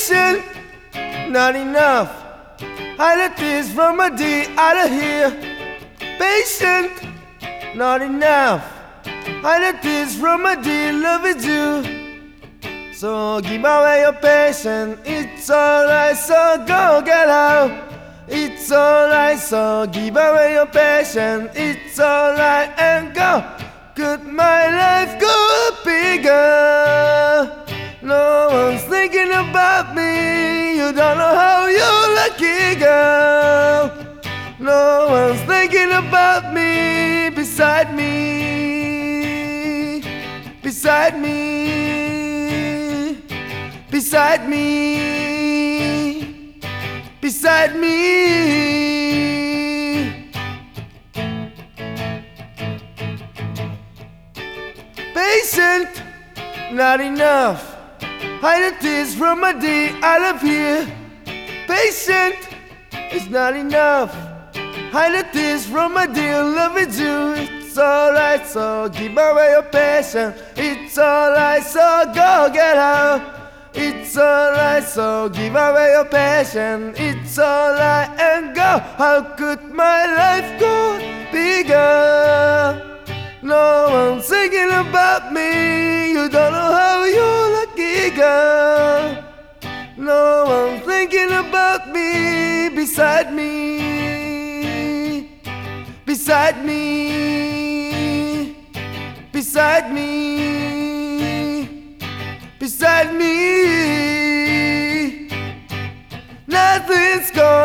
Patient, not enough. Hide the tears from my D out of here. Patient, not enough. Hide the tears from my D, love is you. So give away your patience, it's alright, so go get out. It's alright, so give away your patience, it's alright, and go. Could my life go bigger? No one's thinking about me, you don't know how you're lucky, girl. No one's thinking about me beside me, beside me, beside me, beside me. Patient, not enough. Hide the tears from my D, I love here. Patient, it's not enough. Hide the tears from my D, love is you. It's alright, so give away your patience. It's alright, so go get out. It's alright, so give away your patience. It's alright, and go. How could my life go bigger? No one's thinking about me, you don't know how you're lucky, girl. No one's thinking about me beside me, beside me, beside me, beside me. Nothing's gone.